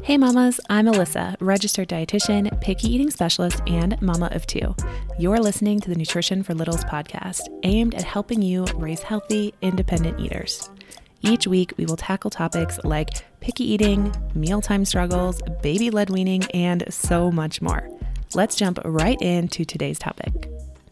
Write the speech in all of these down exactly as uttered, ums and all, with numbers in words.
Hey mamas, I'm Alyssa, registered dietitian, picky eating specialist, and mama of two. You're listening to the Nutrition for Littles podcast, aimed at helping you raise healthy, independent eaters. Each week, we will tackle topics like picky eating, mealtime struggles, baby-led weaning, and so much more. Let's jump right into today's topic.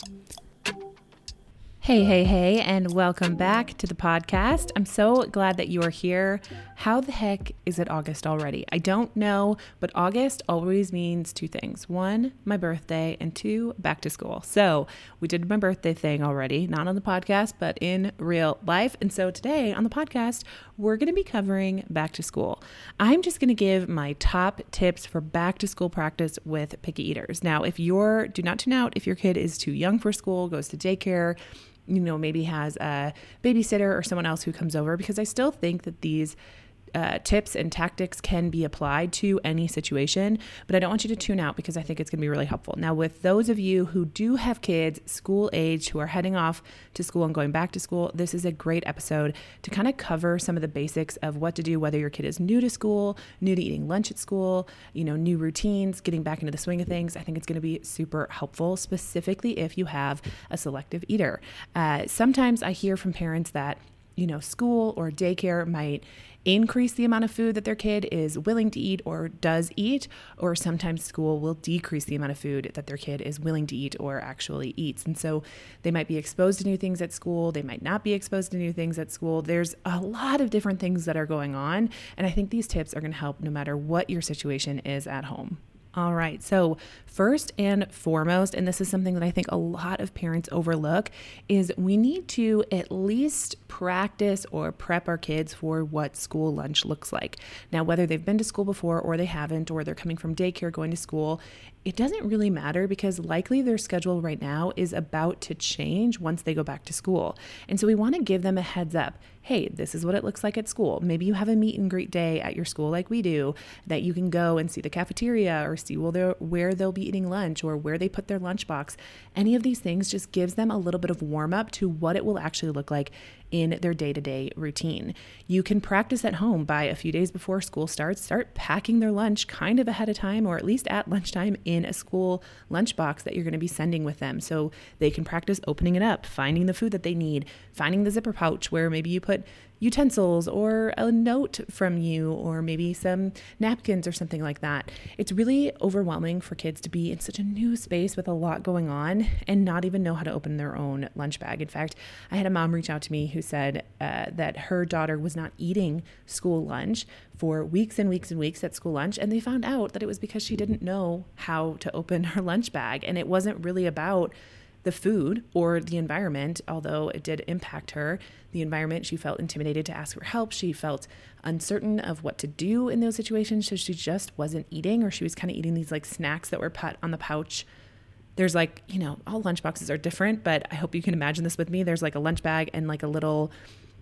Hey, hey, hey, and welcome back to the podcast. I'm so glad that you are here. How the heck is it August already? I don't know, but August always means two things. One, my birthday, and two, back to school. So we did my birthday thing already, not on the podcast, but in real life. And so today on the podcast, we're going to be covering back to school. I'm just going to give my top tips for back to school practice with picky eaters. Now, if you're, do not tune out if your kid is too young for school, goes to daycare, you know, maybe has a babysitter or someone else who comes over, because I still think that these uh, tips and tactics can be applied to any situation, but I don't want you to tune out because I think it's going to be really helpful. Now, with those of you who do have kids school age who are heading off to school and going back to school, this is a great episode to kind of cover some of the basics of what to do, whether your kid is new to school, new to eating lunch at school, you know, new routines, getting back into the swing of things. I think it's going to be super helpful, specifically if you have a selective eater. Uh, sometimes I hear from parents that, you know, school or daycare might increase the amount of food that their kid is willing to eat or does eat, or sometimes school will decrease the amount of food that their kid is willing to eat or actually eats. And so they might be exposed to new things at school. They might not be exposed to new things at school. There's a lot of different things that are going on. And I think these tips are going to help no matter what your situation is at home. All right. So first and foremost, and this is something that I think a lot of parents overlook, is we need to at least practice or prep our kids for what school lunch looks like. Now, whether they've been to school before or they haven't, or they're coming from daycare going to school, it doesn't really matter because likely their schedule right now is about to change once they go back to school. And so we want to give them a heads up. Hey, this is what it looks like at school. Maybe you have a meet and greet day at your school like we do, that you can go and see the cafeteria or see where they'll be eating lunch or where they put their lunchbox. Any of these things just gives them a little bit of warm up to what it will actually look like in their day-to-day routine. You can practice at home by a few days before school starts, start packing their lunch kind of ahead of time, or at least at lunchtime in a school lunchbox that you're going to be sending with them. So they can practice opening it up, finding the food that they need, finding the zipper pouch where maybe you put utensils or a note from you, or maybe some napkins or something like that. It's really overwhelming for kids to be in such a new space with a lot going on and not even know how to open their own lunch bag. In fact, I had a mom reach out to me who said uh, that her daughter was not eating school lunch for weeks and weeks and weeks at school lunch, and they found out that it was because she didn't know how to open her lunch bag. And it wasn't really about the food or the environment, although it did impact her. The environment, she felt intimidated to ask for help. She felt uncertain of what to do in those situations. So she just wasn't eating, or she was kind of eating these like snacks that were put on the pouch. There's like, you know, all lunch boxes are different, but I hope you can imagine this with me. There's like a lunch bag and like a little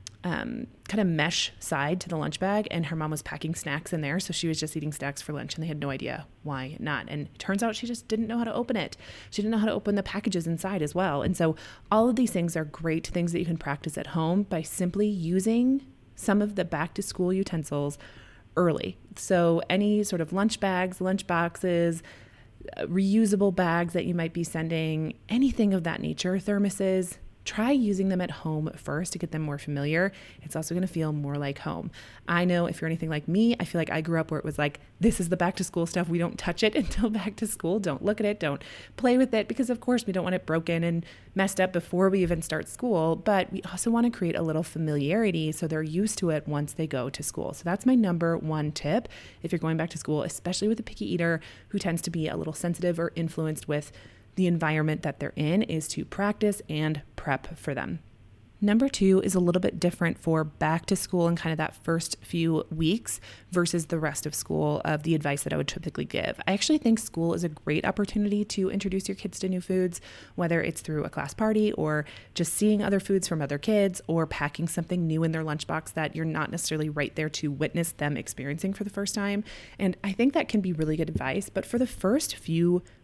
um, kind of mesh side to the lunch bag, and her mom was packing snacks in there. So she was just eating snacks for lunch, and they had no idea why not. And it turns out she just didn't know how to open it. She didn't know how to open the packages inside as well. And so all of these things are great things that you can practice at home by simply using some of the back to school utensils early. So any sort of lunch bags, lunch boxes, reusable bags that you might be sending, anything of that nature, thermoses, try using them at home first to get them more familiar. It's also going to feel more like home. I know if you're anything like me, I feel like I grew up where it was like, this is the back to school stuff. We don't touch it until back to school. Don't look at it. Don't play with it, because of course we don't want it broken and messed up before we even start school. But we also want to create a little familiarity so they're used to it once they go to school. So that's my number one tip if you're going back to school, especially with a picky eater who tends to be a little sensitive or influenced with the environment that they're in, is to practice and prep for them. Number two is a little bit different for back to school and kind of that first few weeks versus the rest of school of the advice that I would typically give. I actually think school is a great opportunity to introduce your kids to new foods, whether it's through a class party or just seeing other foods from other kids or packing something new in their lunchbox that you're not necessarily right there to witness them experiencing for the first time. And I think that can be really good advice. But for the first few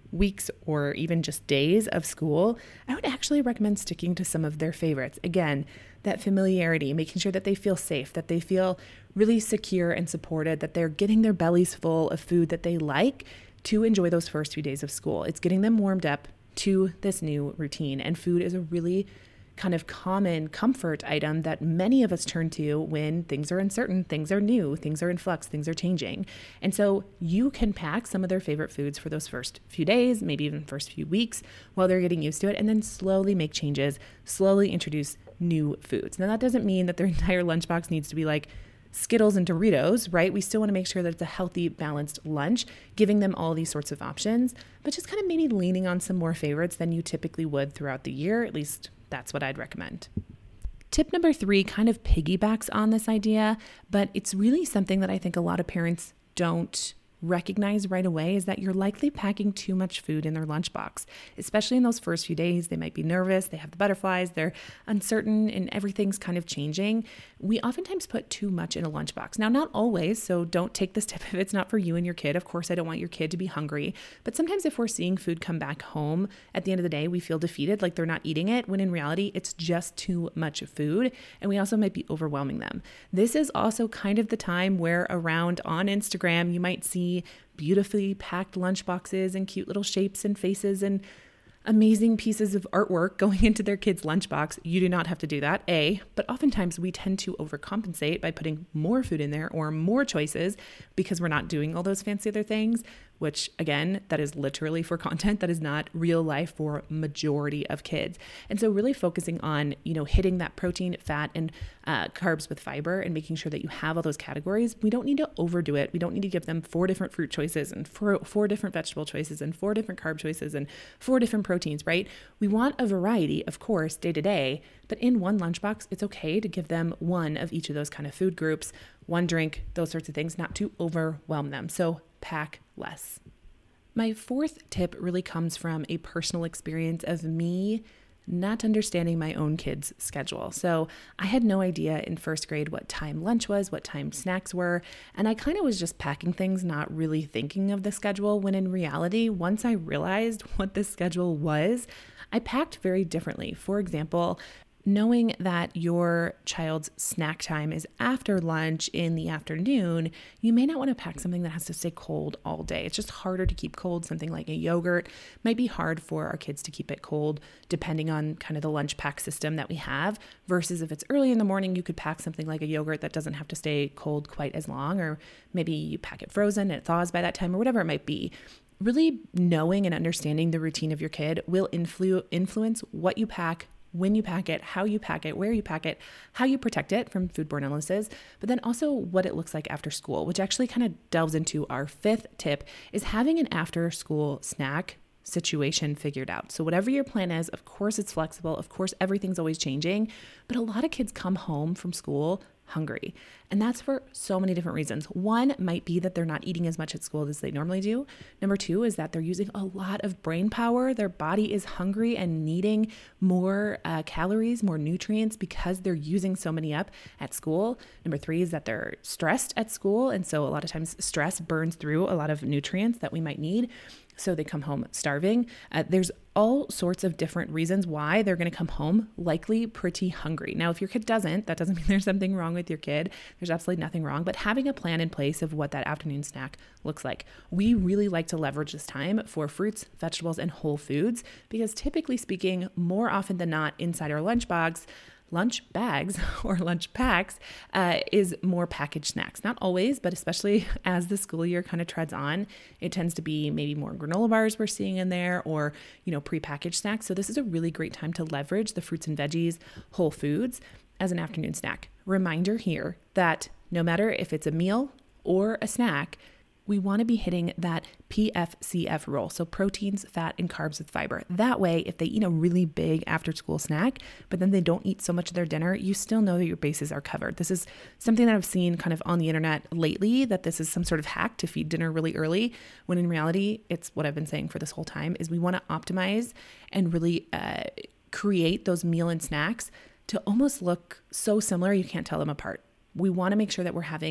weeks or even just days of school, I would actually recommend sticking to some of their favorites. Again, that familiarity, making sure that they feel safe, that they feel really secure and supported, that they're getting their bellies full of food that they like to enjoy those first few days of school. It's getting them warmed up to this new routine. And food is a really kind of common comfort item that many of us turn to when things are uncertain, things are new, things are in flux, things are changing. And so you can pack some of their favorite foods for those first few days, maybe even first few weeks while they're getting used to it, and then slowly make changes, slowly introduce new foods. Now that doesn't mean that their entire lunchbox needs to be like Skittles and Doritos, right? We still want to make sure that it's a healthy, balanced lunch, giving them all these sorts of options, but just kind of maybe leaning on some more favorites than you typically would throughout the year. At least that's what I'd recommend. Tip number three kind of piggybacks on this idea, but it's really something that I think a lot of parents don't recognize right away, is that you're likely packing too much food in their lunchbox, especially in those first few days. They might be nervous, they have the butterflies, they're uncertain, and everything's kind of changing. We oftentimes put too much in a lunchbox. Now, not always, so don't take this tip if it's not for you and your kid. Of course, I don't want your kid to be hungry, but sometimes if we're seeing food come back home, at the end of the day, we feel defeated, like they're not eating it, when in reality, it's just too much food, and we also might be overwhelming them. This is also kind of the time where around on Instagram, you might see beautifully packed lunchboxes and cute little shapes and faces and amazing pieces of artwork going into their kids' lunchbox. You do not have to do that, A, but oftentimes we tend to overcompensate by putting more food in there or more choices because we're not doing all those fancy other things, which again, that is literally for content. That is not real life for majority of kids. And so really focusing on, you know, hitting that protein, fat, and uh, carbs with fiber and making sure that you have all those categories. We don't need to overdo it. We don't need to give them four different fruit choices and four, four different vegetable choices and four different carb choices and four different proteins, right? We want a variety, of course, day to day, but in one lunchbox, it's okay to give them one of each of those kind of food groups, one drink, those sorts of things, not to overwhelm them. So pack less. My fourth tip really comes from a personal experience of me not understanding my own kids' schedule. So I had no idea in first grade what time lunch was, what time snacks were, and I kind of was just packing things, not really thinking of the schedule, when in reality, once I realized what the schedule was, I packed very differently. For example, knowing that your child's snack time is after lunch in the afternoon, you may not want to pack something that has to stay cold all day. It's just harder to keep cold. Something like a yogurt might be hard for our kids to keep it cold, depending on kind of the lunch pack system that we have, versus if it's early in the morning, you could pack something like a yogurt that doesn't have to stay cold quite as long, or maybe you pack it frozen and it thaws by that time, or whatever it might be. Really knowing and understanding the routine of your kid will influ- influence what you pack, when you pack it, how you pack it, where you pack it, how you protect it from foodborne illnesses, but then also what it looks like after school, which actually kind of delves into our fifth tip, is having an after school snack situation figured out. So whatever your plan is, of course it's flexible, of course everything's always changing, but a lot of kids come home from school hungry. And that's for so many different reasons. One might be that they're not eating as much at school as they normally do. Number two is that they're using a lot of brain power. Their body is hungry and needing more uh, calories, more nutrients because they're using so many up at school. Number three is that they're stressed at school. And so a lot of times stress burns through a lot of nutrients that we might need. So they come home starving. Uh, there's all sorts of different reasons why they're going to come home likely pretty hungry. Now, if your kid doesn't, that doesn't mean there's something wrong with your kid. There's absolutely nothing wrong, but having a plan in place of what that afternoon snack looks like. We really like to leverage this time for fruits, vegetables, and whole foods because typically speaking, more often than not inside our lunchbox, lunch bags or lunch packs uh, is more packaged snacks. Not always, but especially as the school year kind of treads on, it tends to be maybe more granola bars we're seeing in there or, you know, prepackaged snacks. So this is a really great time to leverage the fruits and veggies, whole foods as an afternoon snack. Reminder here that no matter if it's a meal or a snack, we want to be hitting that P F C F rule. So proteins, fat, and carbs with fiber. That way, if they eat a really big after school snack, but then they don't eat so much of their dinner, you still know that your bases are covered. This is something that I've seen kind of on the internet lately, that this is some sort of hack to feed dinner really early, when in reality, it's what I've been saying for this whole time, is we want to optimize and really uh, create those meal and snacks to almost look so similar you can't tell them apart. We want to make sure that we're having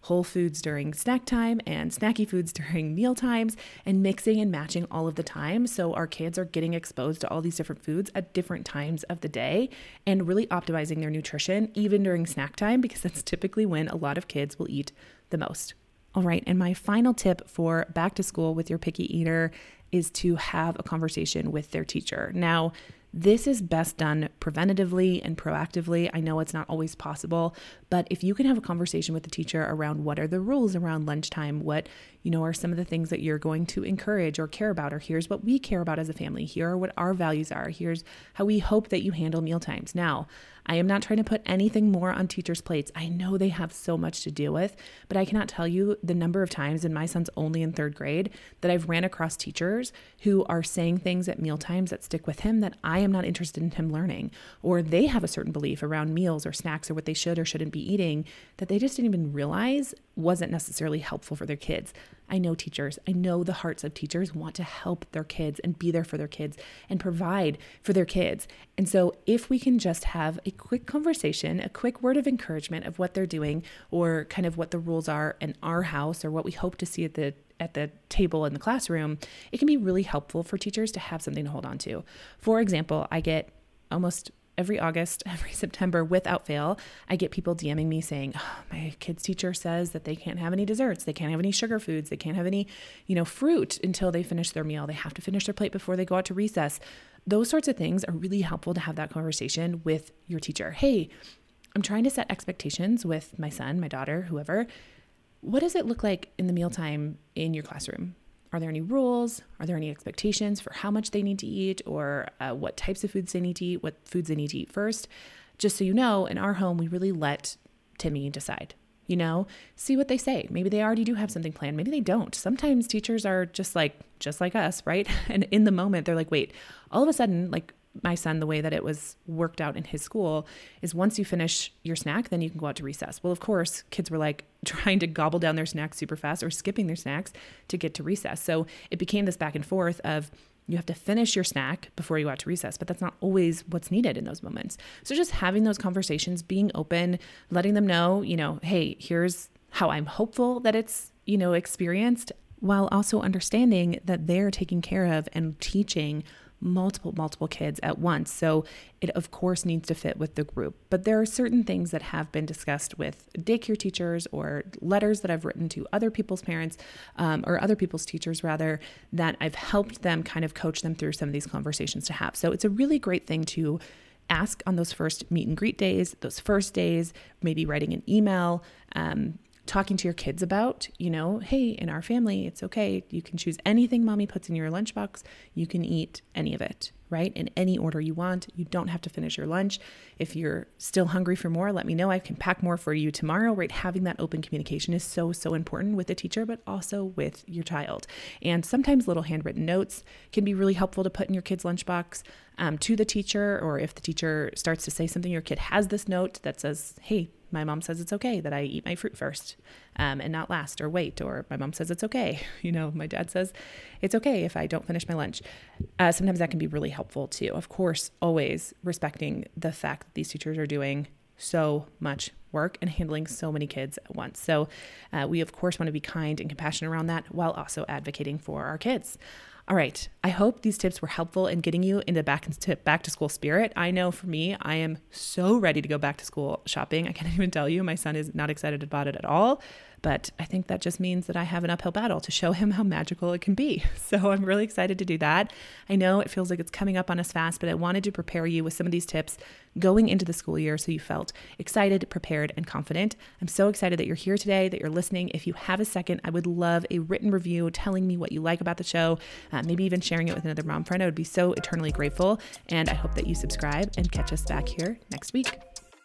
whole foods during snack time and snacky foods during meal times, and mixing and matching all of the time. So our kids are getting exposed to all these different foods at different times of the day and really optimizing their nutrition even during snack time, because that's typically when a lot of kids will eat the most. All right. And my final tip for back to school with your picky eater is to have a conversation with their teacher. Now, this is best done preventatively and proactively. I know it's not always possible, but if you can have a conversation with the teacher around what are the rules around lunchtime, what, you know, are some of the things that you're going to encourage or care about, or here's what we care about as a family. Here are what our values are. Here's how we hope that you handle meal times. Now, I am not trying to put anything more on teachers' plates. I know they have so much to deal with, but I cannot tell you the number of times, and my son's only in third grade, that I've ran across teachers who are saying things at meal times that stick with him that I am not interested in him learning, or they have a certain belief around meals or snacks or what they should or shouldn't be eating that they just didn't even realize wasn't necessarily helpful for their kids. I know teachers, I know the hearts of teachers want to help their kids and be there for their kids and provide for their kids. And so if we can just have a quick conversation, a quick word of encouragement of what they're doing, or kind of what the rules are in our house, or what we hope to see at the at the table in the classroom, it can be really helpful for teachers to have something to hold on to. For example, I get almost every August, every September, without fail, I get people DMing me saying, oh, my kid's teacher says that they can't have any desserts. They can't have any sugar foods. They can't have any, you know, fruit until they finish their meal. They have to finish their plate before they go out to recess. Those sorts of things are really helpful to have that conversation with your teacher. Hey, I'm trying to set expectations with my son, my daughter, whoever. What does it look like in the mealtime in your classroom? Are there any rules? Are there any expectations for how much they need to eat, or uh, what types of foods they need to eat, what foods they need to eat first? Just so you know, in our home, we really let Timmy decide, you know, see what they say. Maybe they already do have something planned. Maybe they don't. Sometimes teachers are just like, just like us, right? And in the moment, they're like, wait, all of a sudden, like, my son, the way that it was worked out in his school is once you finish your snack, then you can go out to recess. Well, of course, kids were like trying to gobble down their snacks super fast or skipping their snacks to get to recess. So it became this back and forth of you have to finish your snack before you go out to recess, but that's not always what's needed in those moments. So just having those conversations, being open, letting them know, you know, hey, here's how I'm hopeful that it's, you know, experienced, while also understanding that they're taking care of and teaching multiple, multiple kids at once. So it, of course, needs to fit with the group. But there are certain things that have been discussed with daycare teachers or letters that I've written to other people's parents um, or other people's teachers, rather, that I've helped them kind of coach them through some of these conversations to have. So it's a really great thing to ask on those first meet and greet days, those first days, maybe writing an email, um, talking to your kids about, you know, hey, in our family, it's okay. You can choose anything mommy puts in your lunchbox. You can eat any of it, right? In any order you want. You don't have to finish your lunch. If you're still hungry for more, let me know. I can pack more for you tomorrow, right? Having that open communication is so, so important with the teacher, but also with your child. And sometimes little handwritten notes can be really helpful to put in your kid's lunchbox um, to the teacher, or if the teacher starts to say something, your kid has this note that says, hey, my mom says it's okay that I eat my fruit first um, and not last or wait, or my mom says it's okay. You know, my dad says it's okay if I don't finish my lunch. Uh, sometimes that can be really helpful too. Of course, always respecting the fact that these teachers are doing so much work and handling so many kids at once. So uh, we, of course, want to be kind and compassionate around that while also advocating for our kids. All right. I hope these tips were helpful in getting you into back to back to school spirit. I know for me, I am so ready to go back to school shopping. I can't even tell you, my son is not excited about it at all. But I think that just means that I have an uphill battle to show him how magical it can be. So I'm really excited to do that. I know it feels like it's coming up on us fast, but I wanted to prepare you with some of these tips going into the school year so you felt excited, prepared, and confident. I'm so excited that you're here today, that you're listening. If you have a second, I would love a written review telling me what you like about the show, uh, maybe even sharing it with another mom friend. I would be so eternally grateful. And I hope that you subscribe and catch us back here next week.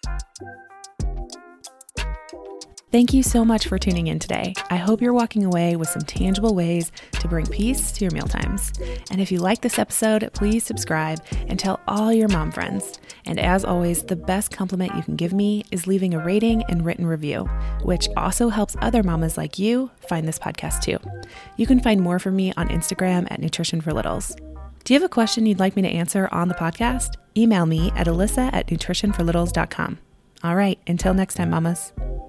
Thank you so much for tuning in today. I hope you're walking away with some tangible ways to bring peace to your mealtimes. And if you like this episode, please subscribe and tell all your mom friends. And as always, the best compliment you can give me is leaving a rating and written review, which also helps other mamas like you find this podcast too. You can find more from me on Instagram at Nutrition for Littles. Do you have a question you'd like me to answer on the podcast? Email me at alyssa at nutrition for littles dot com. All right, until next time, mamas.